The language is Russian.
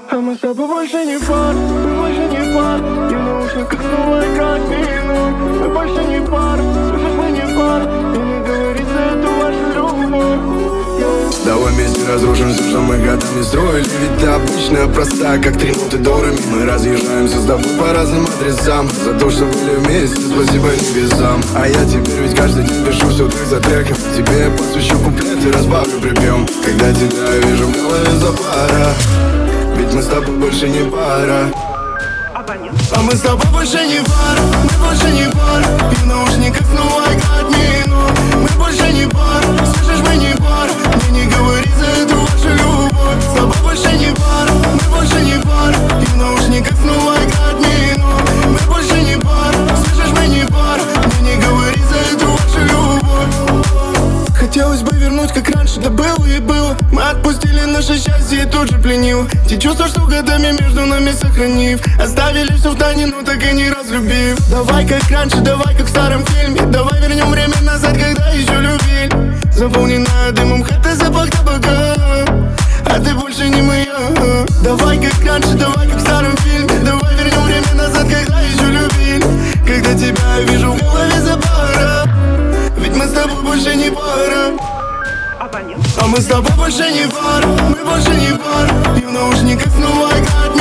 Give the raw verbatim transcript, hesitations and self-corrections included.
А мы с тобой больше не пар, мы больше не пар. И в наушниках снова играть вино. Мы больше не пар, слышишь, мы не пар. И не говори за эту вашу любовь. Давай вместе разрушим все, что мы годами строили. Ведь ты обычная, простая, как три ноты до ре ми. Мы разъезжаемся с тобой по разным адресам. За то, что были вместе, спасибо небесам. А я теперь ведь каждый день пишу все трек за треком. Тебе я посвящу куплет и разбавлю припев. Когда тебя я вижу в голове запара. Ведь мы с тобой больше не пара. А мы с тобой больше не пара, мы больше не пара. И в наушниках снова играть минут. Мы больше не пара, слышишь, мы не пара. Мне не говори за эту вашу любовь. С тобой больше не пара, мы больше не пара. И в наушниках снова играть минут. Мы больше не пара, слышишь, мы не пара. Мне не говори за эту вашу любовь. Хотелось бы вернуть, как раньше, да было и было. Мы отпустили наше счастье и тут же пленил. Те чувства, что годами между нами сохранив. Оставили все в тайне, но так и не разлюбив. Давай как раньше, давай как в старом фильме. Давай вернем время назад, когда еще любили. Заполненная дымом хата, запах табака. А ты больше не моя. Давай как раньше, давай как в старом фильме. Давай вернем время назад, когда еще любили. Когда тебя я вижу в голове запара. Ведь мы с тобой больше не пара. А мы с тобой больше не пара, мы больше не пара. И в наушниках снова играть